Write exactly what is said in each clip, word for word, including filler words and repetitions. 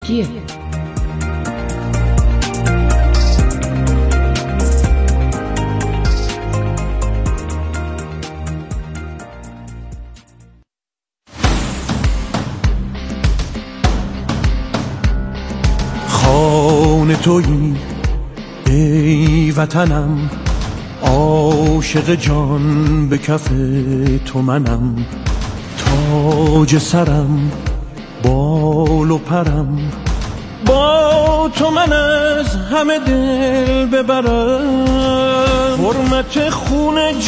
کیه؟ خانه تویی ای وطنم، عاشق جان به کف تو منم، تاج سرم بال و پرم، با تو من از همه دل ببرم. حرمت خون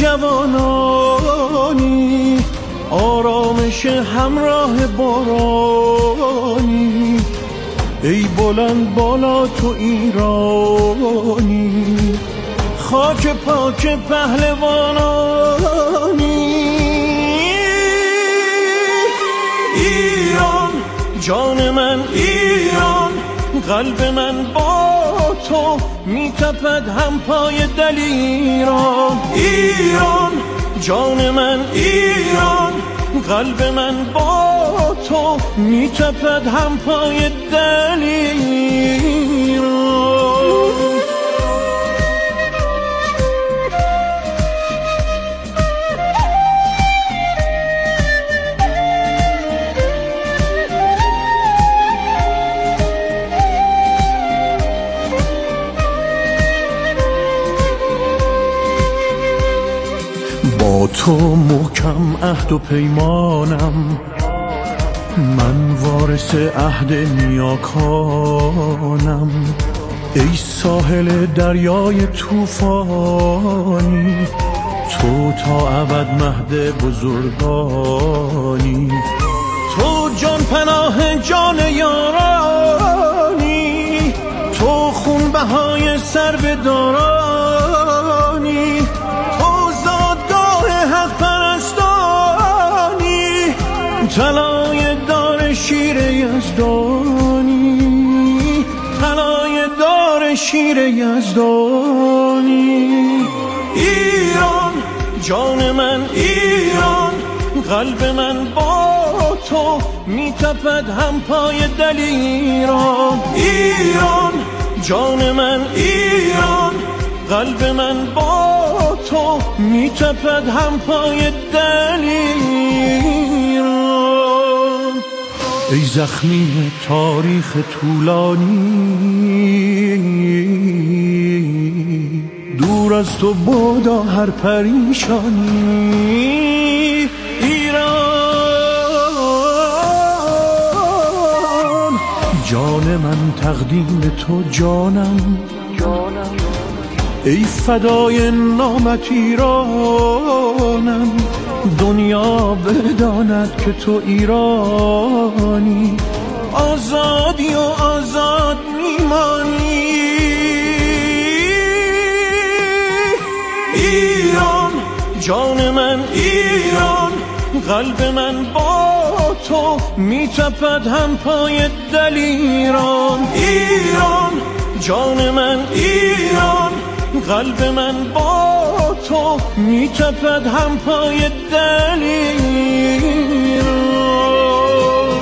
جوانانی، آرامش همراه بارانی، ای بلند بالا تو ایرانی، خاک پاک پهلوانانی. ایران جان من، ایران قلب من با تو میتپد هم پای دلیران. ایران جان من، ایران قلب من با تو میتپد هم پای دلیران. با تو محکم عهد و پیمانم، من وارث عهد نیاکانم. ای ساحل دریای طوفانی، تو تا ابد مهد بزرگانی. تو جان پناه جان یارانی، تو خون بهای سر به دارانی، طلای دار شیر یزدانی، طلای دار شیر یزدانی. ایران جان من، ایران قلب من با تو میتپد هم پای دلیران. ایران جان من، ایران قلب من با تو میتپد هم پای دلیران. ای زخمی تاریخ طولانی، دور از تو بادا هر پریشانی. ایران جان من تقدیم تو جانم، ای فدای نامت ایرانم. دنیا بداند که تو ایرانی، آزادی و آزاد میمانی. ایران جان من، ایران قلب من با تو میتپد هم پای دلیران. ایران جان من، ایران قلب من با تو میتپد هم پای دلیران.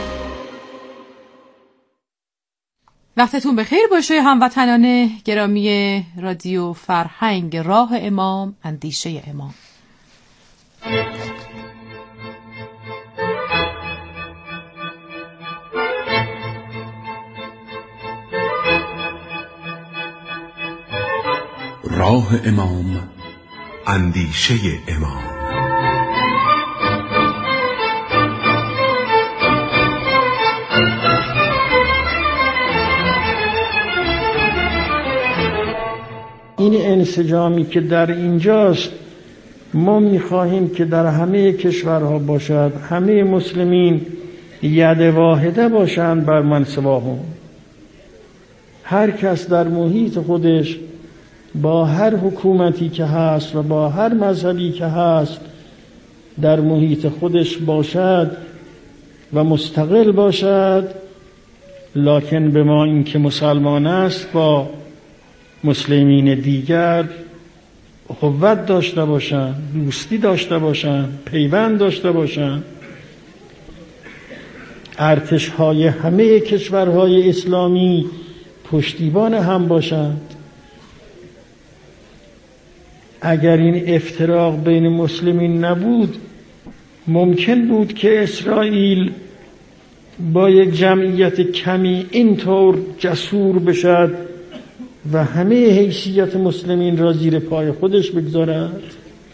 وقتتون بخیر باشه هموطنان گرامی رادیو فرهنگ. راه امام، اندیشه امام. راه امام، اندیشه امام. این انسجامی که در اینجاست ما می‌خواهیم که در همه کشورها باشد، همه مسلمین ید واحده باشند بر من سواهم. هر کس در محیط خودش با هر حکومتی که هست و با هر مذهبی که هست در محیط خودش باشد و مستقل باشد، لکن به ما این که مسلمان است با مسلمین دیگر اخوت داشته باشند، دوستی داشته باشند، پیوند داشته باشند. ارتش‌های همه کشورهای اسلامی پشتیبان هم باشند. اگر این افتراق بین مسلمین نبود، ممکن بود که اسرائیل با یک جمعیت کمی اینطور جسور بشد و همه حیثیت مسلمین را زیر پای خودش بگذارد.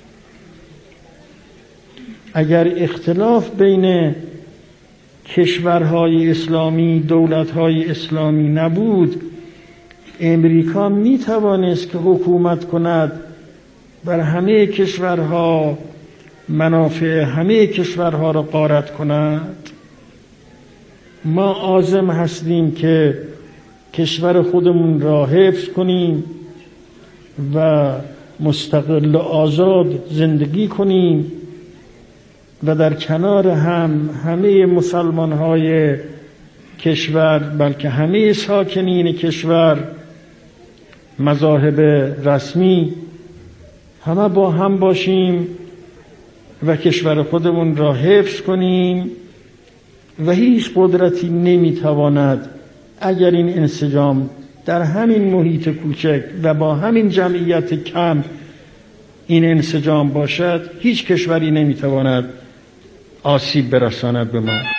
اگر اختلاف بین کشورهای اسلامی، دولتهای اسلامی نبود، امریکا می توانست که حکومت کند، بر همه کشورها منافع همه کشورها را غارت کند. ما عازم هستیم که کشور خودمون را حفظ کنیم و مستقل و آزاد زندگی کنیم و در کنار هم همه مسلمان‌های کشور، بلکه همه ساکنین کشور، مذاهب رسمی، همه با هم باشیم و کشور خودمون را حفظ کنیم و هیچ قدرتی نمیتواند اگر این انسجام در همین محیط کوچک و با همین جمعیت کم این انسجام باشد، هیچ کشوری نمیتواند آسیب برساند به ما.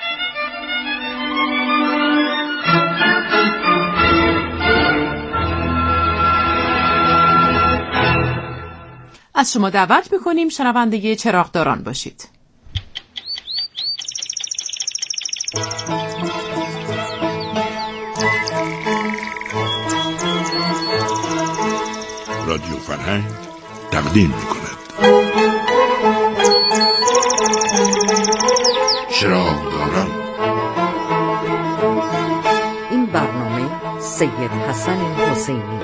از شما دعوت میکنیم شنونده چراغداران باشید. رادیو فرهنگ تقدیم میکند چراغداران. این برنامه سید حسن حسینی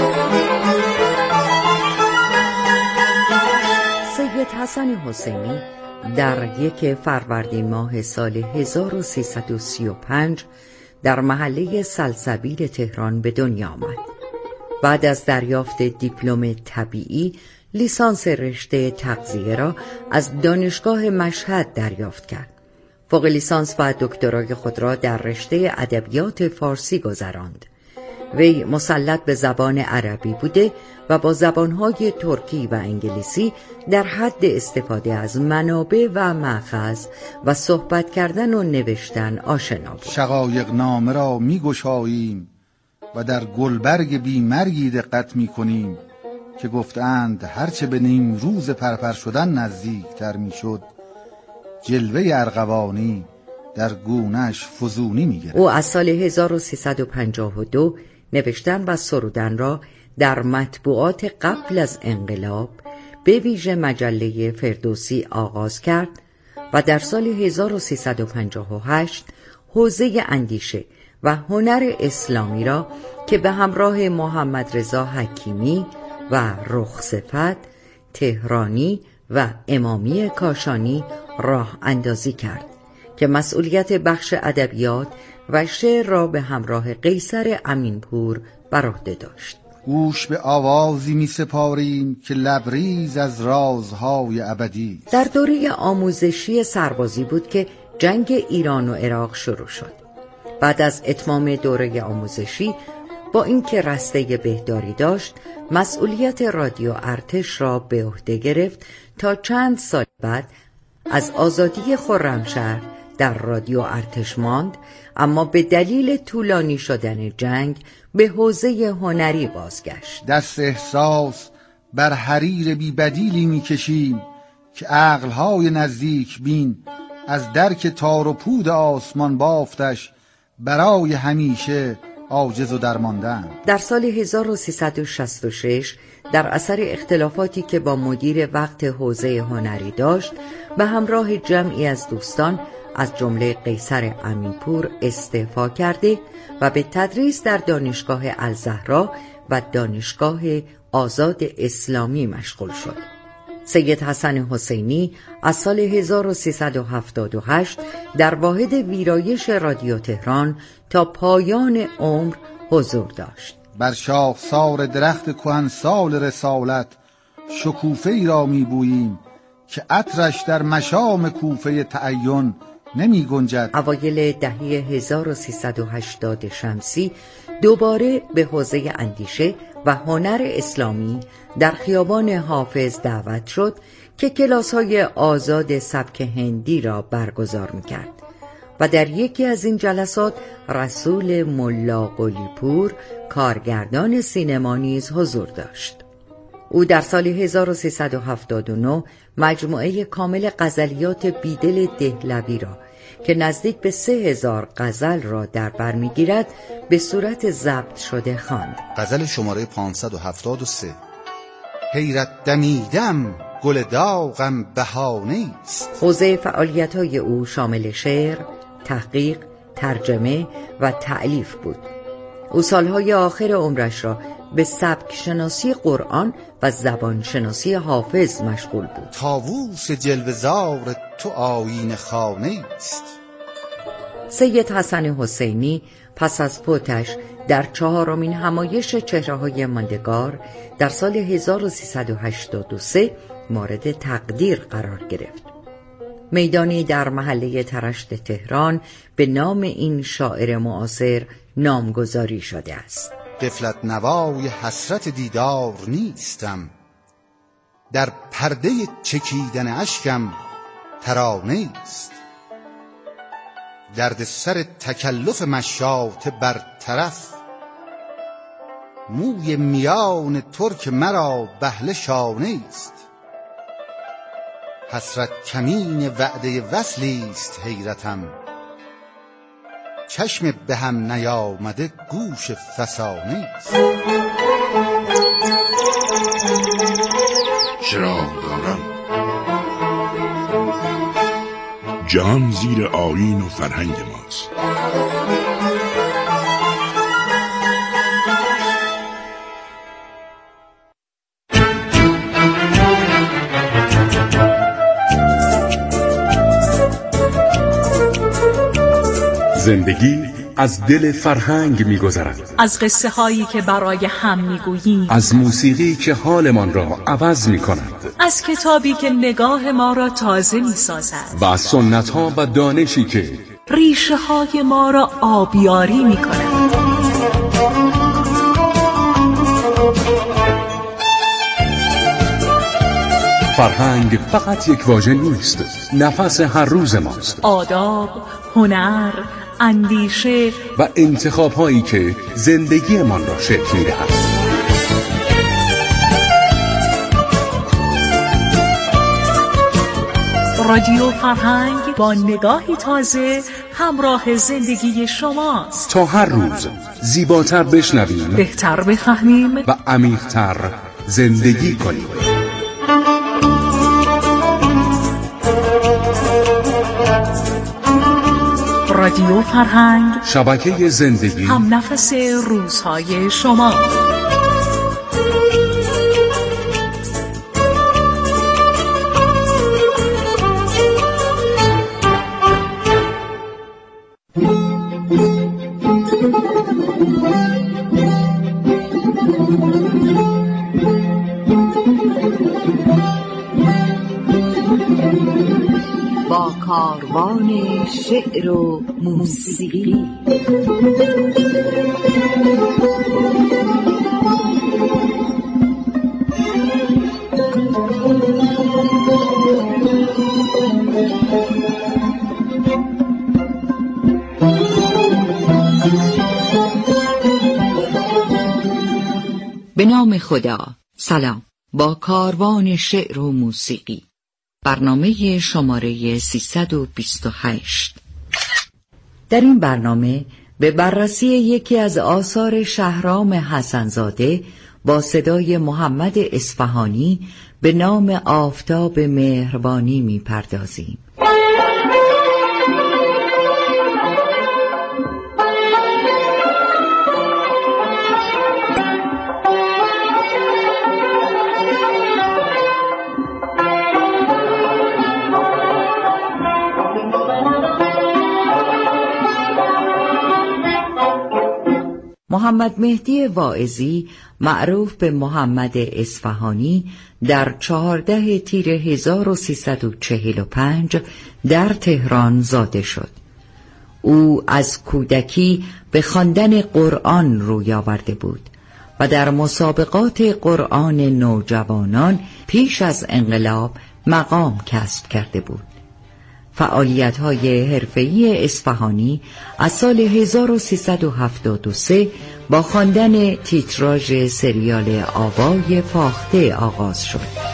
سید حسن حسینی در یک فروردین ماه سال هزار و سیصد و سی و پنج در محله سلسبیل تهران به دنیا آمد. بعد از دریافت دیپلم طبیعی، لیسانس رشته تغذیه را از دانشگاه مشهد دریافت کرد. فوق لیسانس و دکترای خود را در رشته ادبیات فارسی گذراند. وی مسلط به زبان عربی بوده و با زبانهای ترکی و انگلیسی در حد استفاده از منابع و مأخذ و صحبت کردن و نوشتن آشنا بود. شقایق نامه را می گشاییم و در گلبرگ بیمرگی دقت می کنیم که گفتند هرچه به نیم روز پرپر شدن نزدیک تر می شد، جلوه ارغوانی در گونش فزونی می گرفت. او از سال هزار و سیصد و پنجاه و دو نوشتن و سرودن را در مطبوعات قبل از انقلاب به ویژه مجله فردوسی آغاز کرد و در سال هزار و سیصد و پنجاه و هشت حوزه اندیشه و هنر اسلامی را که به همراه محمد رضا حکیمی و رخصفت تهرانی و امامی کاشانی راه اندازی کرد که مسئولیت بخش ادبیات و شعر را به همراه قیصر امینپور بر عهده داشت. گوش به آوازی می سپاریم که لبریز از رازهای ابدی. در دوره آموزشی سربازی بود که جنگ ایران و عراق شروع شد. بعد از اتمام دوره آموزشی، با اینکه رسته بهداری داشت، مسئولیت رادیو ارتش را به عهده گرفت تا چند سال بعد از آزادی خرمشهر در رادیو ارتش ماند، اما به دلیل طولانی شدن جنگ به حوزه هنری بازگشت. دست احساس بر حریر بی بدیلی می کشیم که عقلهای نزدیک بین از درک تار و پود آسمان بافتش برای همیشه عاجز و درماندند. در سال هزار و سیصد و شصت و شش در اثر اختلافاتی که با مدیر وقت حوزه هنری داشت، به همراه جمعی از دوستان از جمله قیصر امینپور استعفا کرده و به تدریس در دانشگاه الزهرا و دانشگاه آزاد اسلامی مشغول شد. سید حسن حسینی از سال هزار و سیصد و هفتاد و هشت در واحد ویرایش رادیو تهران تا پایان عمر حضور داشت. بر شاخسار درخت کهنسال رسالت شکوفه‌ای را می‌بوییم که عطرش در مشام کوفه تعین نمی گنجد. اوایل دهه هزار و سیصد و هشتاد شمسی دوباره به حوزه اندیشه و هنر اسلامی در خیابان حافظ دعوت شد که کلاس‌های آزاد سبک هندی را برگزار می‌کرد و در یکی از این جلسات رسول ملا قلی پور کارگردان سینما نیز حضور داشت. او در سال هزار و سیصد و هفتاد و نه مجموعه کامل غزلیات بیدل دهلوی را که نزدیک به سه هزار غزل را در بر می‌گیرد به صورت ضبط شده خواند. غزل شماره پانصد و هفتاد و سه. حیرت دمیدم گل داغم بهانه است. حوزه فعالیت‌های او شامل شعر، تحقیق، ترجمه و تألیف بود. او سالهای آخر عمرش را به سبک شناسی قرآن و زبان شناسی حافظ مشغول بود. طاووس جلوه‌زار تو آیین خانه است. سید حسن حسینی پس از فوتش در چهارمین همایش چهره‌های ماندگار در سال هزار و سیصد و هشتاد و سه مورد تقدیر قرار گرفت. میدانی در محله ترشت تهران به نام این شاعر معاصر نامگذاری شده است. غفلت نوای حسرت دیدار نیستم، در پرده چکیدن اشکم ترانه است. درد سر تکلف مشاط برطرف، موی میان ترک مرا بهله شانه است. حسرت کمین وعده وصلی است حیرتم، چشم به هم نیامده گوش فسانه است. چراغ دارم جهان زیر آیین و فرهنگ ماست. زندگی از دل فرهنگ می‌گذرد. از قصه هایی که برای هم میگوییم، از موسیقی که حالمان را عوض می‌کند، از کتابی که نگاه ما را تازه می‌سازد و از سنت‌ها و دانشی که ریشه های ما را آبیاری می‌کند. فرهنگ فقط یک واژه نیست، نفس هر روز ماست. آداب، هنر، اندیشه و انتخاب هایی که زندگی من را شکل می دهد. رادیو فرهنگ با نگاهی تازه همراه زندگی شماست تا هر روز زیباتر بشنویم، بهتر بفهمیم و عمیق‌تر زندگی کنیم. رادیو فرهنگ، شبکه زندگی، هم نفس روزهای شما. با کاروان شعر و موسیقی. به نام خدا. سلام. با کاروان شعر و موسیقی، برنامه شماره سیصد و بیست و هشت. در این برنامه به بررسی یکی از آثار شهرام حسن‌زاده با صدای محمد اصفهانی به نام آفتاب مهربانی می پردازیم. محمد مهدی واعظی معروف به محمد اصفهانی در چهارده تیر هزار و سیصد و چهل و پنج در تهران زاده شد. او از کودکی به خواندن قرآن روی آورده بود و در مسابقات قرآن نوجوانان پیش از انقلاب مقام کسب کرده بود. فعالیت‌های حرفه‌ای اصفهانی از سال هزار و سیصد و هفتاد و سه با خواندن تیتراژ سریال آوای فاخته آغاز شد.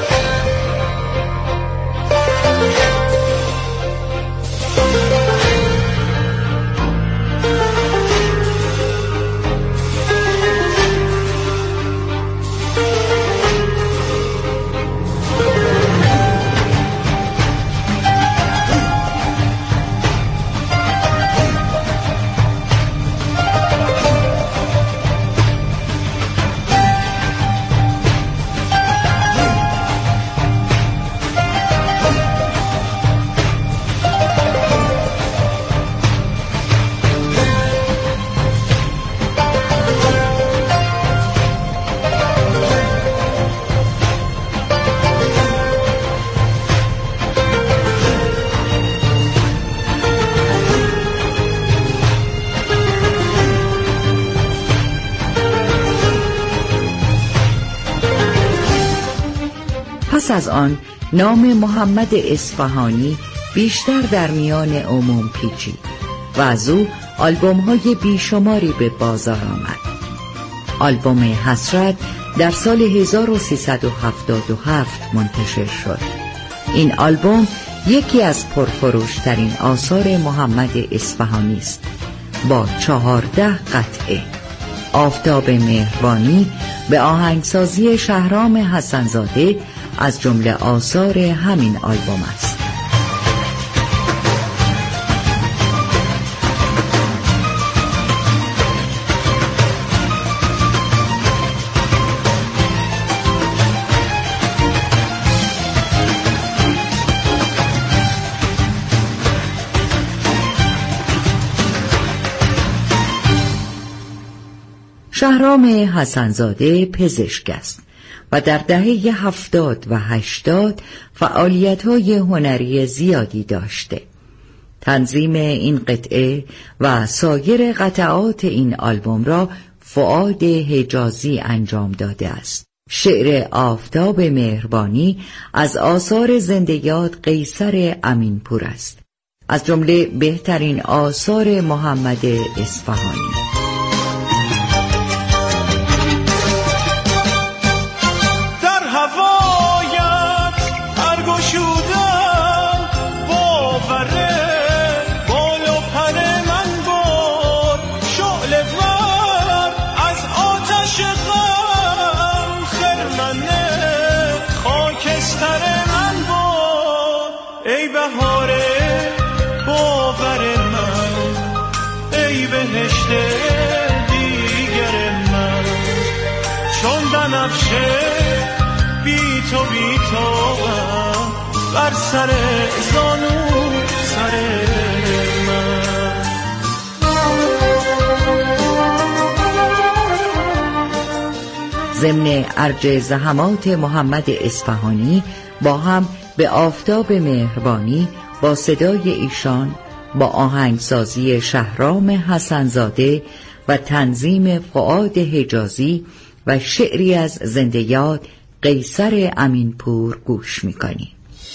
پس از آن نام محمد اصفهانی بیشتر در میان عموم پیچید و از او آلبوم‌های بیشماری به بازار آمد. آلبوم حسرت در سال هزار و سیصد و هفتاد و هفت منتشر شد. این آلبوم یکی از پرفروشترین آثار محمد اصفهانی است با چهارده قطعه. آفتاب مهربانی به آهنگسازی شهرام حسن‌زاده از جمله آثار همین آلبوم است. شهرام حسن‌زاده پزشک است و در دهه هفتاد و هشتاد فعالیت‌های هنری زیادی داشته. تنظیم این قطعه و سایر قطعات این آلبوم را فؤاد حجازی انجام داده است. شعر آفتاب مهربانی از آثار زنده یاد قیصر امینپور است، از جمله بهترین آثار محمد اصفهانی. ای بهار باور من، ای بهشت دیگر من، چون بنفشه بی تو بی تو بر سر زانو سر من. ضمن ارج زحمات محمد اصفهانی با هم به آفتاب مهربانی با صدای ایشان، با آهنگسازی شهرام حسن‌زاده و تنظیم فؤاد حجازی و شعری از زنده یاد قیصر امینپور گوش می‌کنی.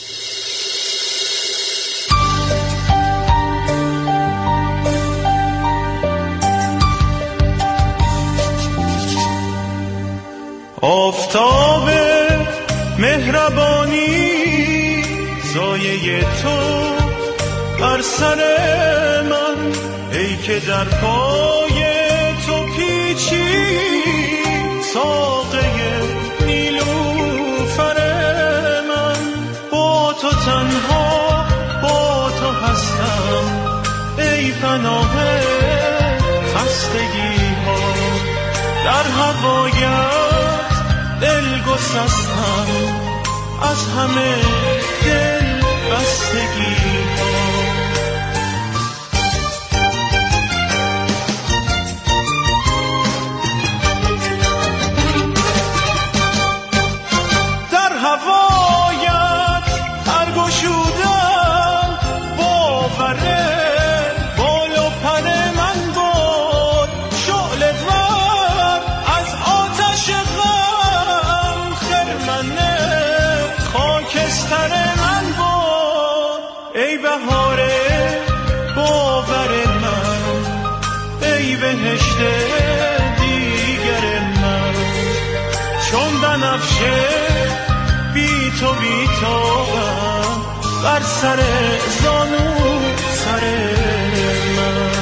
آفتاب مهربانی سایه تو بر سر من، ای که در پای تو پیچی ساقه نیلوفر من. با تو تنها با تو هستم ای پناه خستگی ها، در هوایت دل گسستم از همه دل بستگی ها. بهشت دیگر من، چون بنفشه بی تو بی تو بر سر زانو سر من.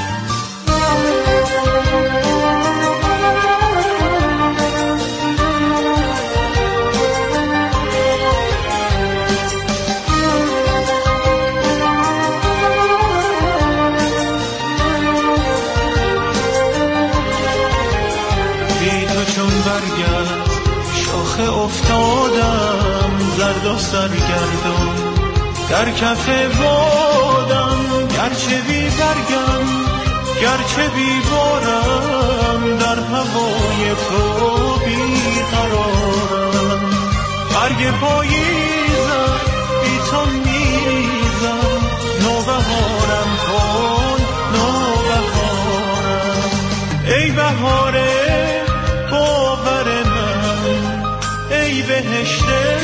افتادم زرد و سرگردان در کف بادم، گرچه بی برگم گرچه بی بارم، در هوای تو بی قرارم. برگ پاییزم بی تو میریزم، نوبهارم کن نوبهارم. ای بهاره باور من، ای بهشت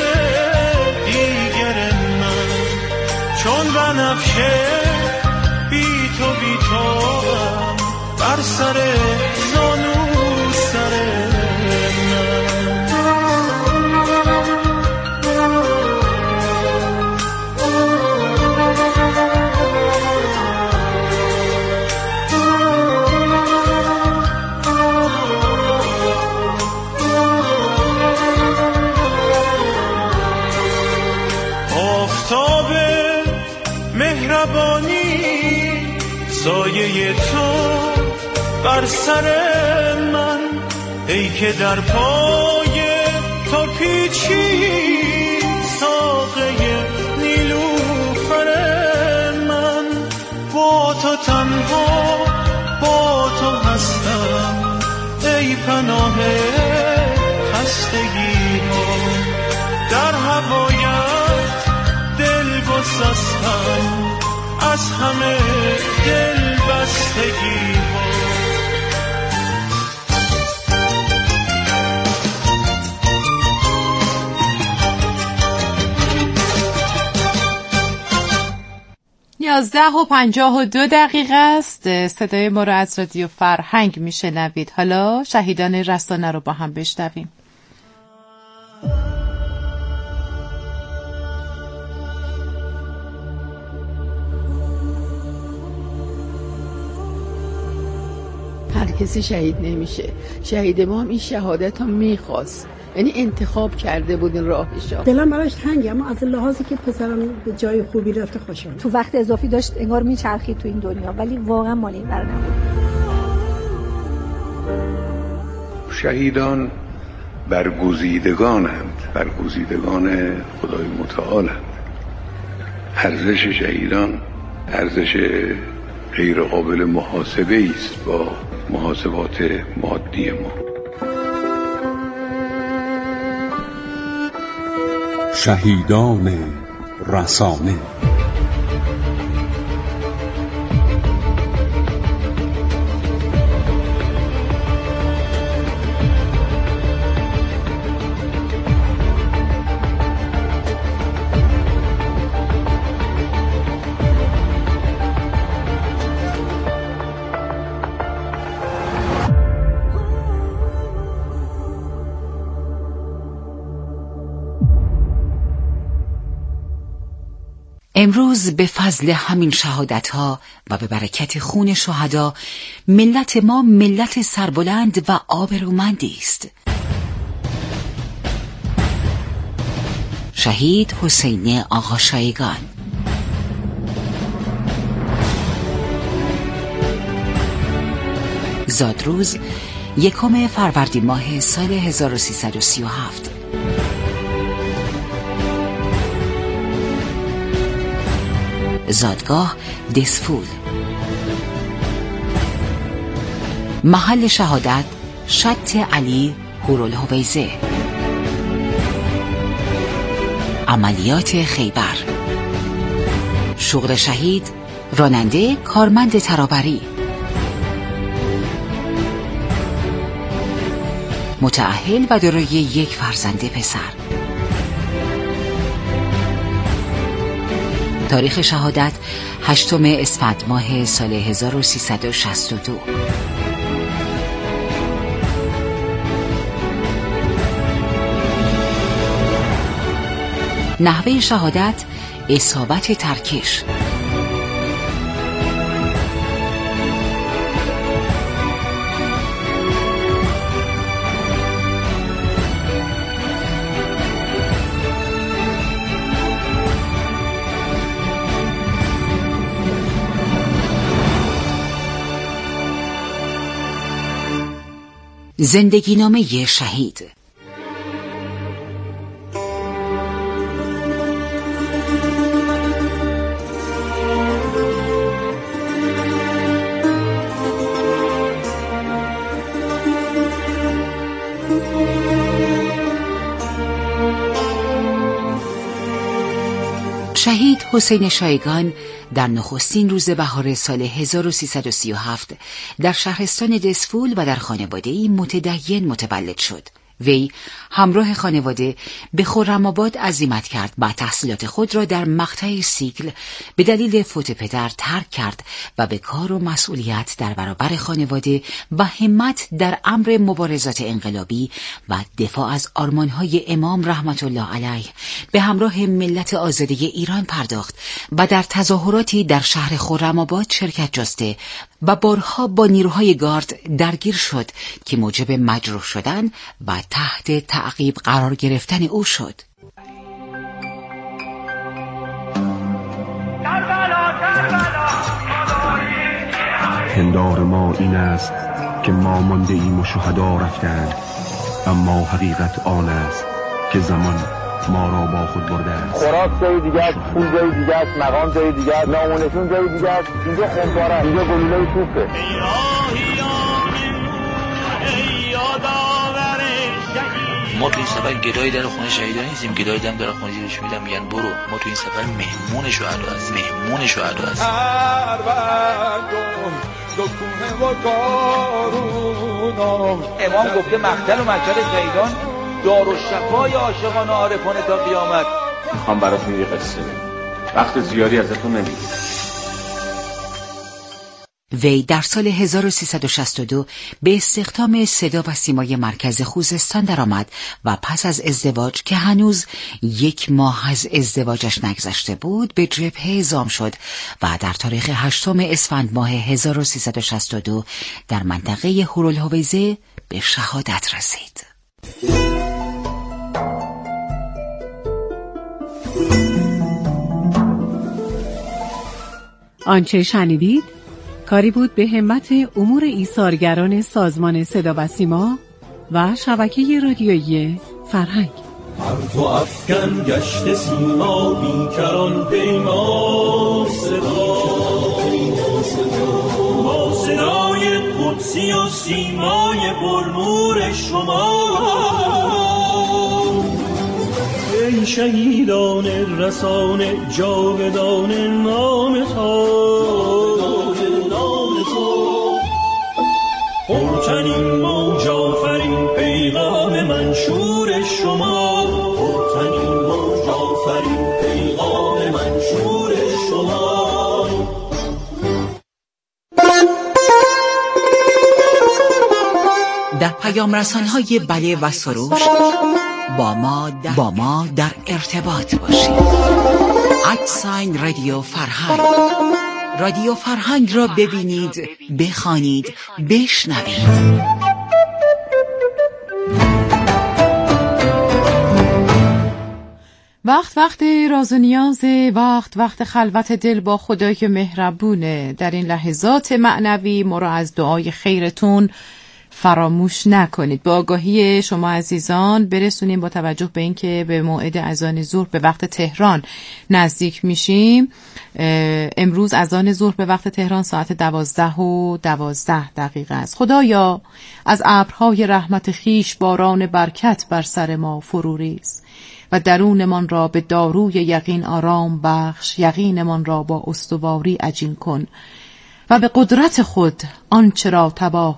دیگر من، چون بنفشه بی تو بی تو بر سر زانو سر من. سایه تو بر سر من، ای که در پای تو پیچی ساقه نیلوفر من. با تو تنها با تو هستم، ای پناه خستگی ها. در هوایت دل گسستم، از همه دل بستگی ها. یازده و پنجاه و دو دقیقه است. صدای ما رو از رادیو فرهنگ میشنوید. حالا شهیدان رسانه رو با هم بشنویم. هر کسی شهید نمیشه. شهید ما هم این شهادت هم میخواست، یعنی انتخاب کرده بود این راهشو. دلم براش تنگه، اما از لحاظی که پسرم به جای خوبی رفته خوشم. تو وقت اضافی داشت انگار میچرخید تو این دنیا، ولی واقعا مال این ور نبود. شهیدان برگزیدگانند، برگزیدگان خدای متعالند. ارزش شهیدان ارزش غیر قابل محاسبه است با محاسبات مادی ما. شهیدان رسانه. امروز به فضل همین شهادت‌ها و به برکت خون شهدا ملت ما ملت سربلند و آبرومندی است. شهید حسینی آقاشایگان. زادروز یکم فروردین ماه سال هزار و سیصد و سی و هفت. زادگاه دسفول. محل شهادت شط علی هورالهویزه. عملیات خیبر. شغل شهید راننده کارمند ترابری. متأهل و دارای یک فرزند پسر. تاریخ شهادت هشتم اسفند ماه سال هزار و سیصد و شصت و دو. نحوه شهادت اصابت ترکش. زندگی نامه شهید. شهید حسین شایگان در نخستین روز بهار سال هزار و سیصد و سی و هفت در شهرستان دسفول و در خانواده‌ای متدین متولد شد. وی همراه خانواده به خرم‌آباد عزیمت کرد و تحصیلات خود را در مقطع سیکل به دلیل فوت پدر ترک کرد و به کار و مسئولیت در برابر خانواده و همت در امر مبارزات انقلابی و دفاع از آرمان‌های امام رحمت الله علیه به همراه ملت آزاده ایران پرداخت و در تظاهراتی در شهر خرم‌آباد شرکت جسته و بارها با نیروهای گارد درگیر شد که موجب مجروح شدن و تحت تعقیب قرار گرفتن او شد. پندار ما این است که ما مانده ایم و شهدا رفتند، اما حقیقت آن است که زمان ما را با خود برده است. خوراک جای دیگه است، پول جای دیگه است، مقام جای دیگه است، نامونشون جای دیگه است. اینجا خمپاره است، اینجا گلوله توپه. ما تو این سفر گدایی در خونه شهیدان نیستیم، گدایی دم در خونه زیرش میدم میگن برو. ما تو این سفر مهمون شهدا هستیم، مهمون شهدا هستیم. امام گفته مقتل و مقتل شهیدان دارالشفای عاشقان و عارفان تا قیامت. میخوام براتون یه قصه بگم، وقت زیادی ازتون نمیگیرم. وی در سال هزار و سیصد و شصت و دو به استخدام صدا و سیمای مرکز خوزستان درآمد و پس از ازدواج که هنوز یک ماه از ازدواجش نگذشته بود به جبهه اعزام شد و در تاریخ هشتم اسفند ماه هزار و سیصد و شصت و دو در منطقه هورالهویزه به شهادت رسید. آنچه شنیدید کاری بود به همت امور ایثارگران سازمان صدا و سیما و شبکه رادیویی فرهنگ. هر تو افکن گشت سیما بیکران پیما صدا، با صدای قدسی و سیمای پرنور شما ای شهیدان رسان جاودان نام تو، پرتنین موج آفرین پیغام منشور شما، پرتنین موج آفرین پیغام منشور شما. در پیام رسان‌های بله و سروش با ما در, با ما در ارتباط باشید. ادساین رادیو فرهنگ. رادیو فرهنگ را ببینید، بخوانید، بشنوید. وقت وقت راز و نیازه، وقت وقت خلوت دل با خدای مهربونه. در این لحظات معنوی ما را از دعای خیرتون فراموش نکنید. با آگاهی شما عزیزان برسونیم با توجه به اینکه به موعد اذان ظهر به وقت تهران نزدیک میشیم. امروز اذان ظهر به وقت تهران ساعت دوازده و دوازده دقیقه است. خدایا از ابرهای رحمت خیش باران برکت بر سر ما فرو ریز و درونمان را به داروی یقین آرام بخش، یقینمان را با استواری عجین کن و به قدرت خود آنچه را تباه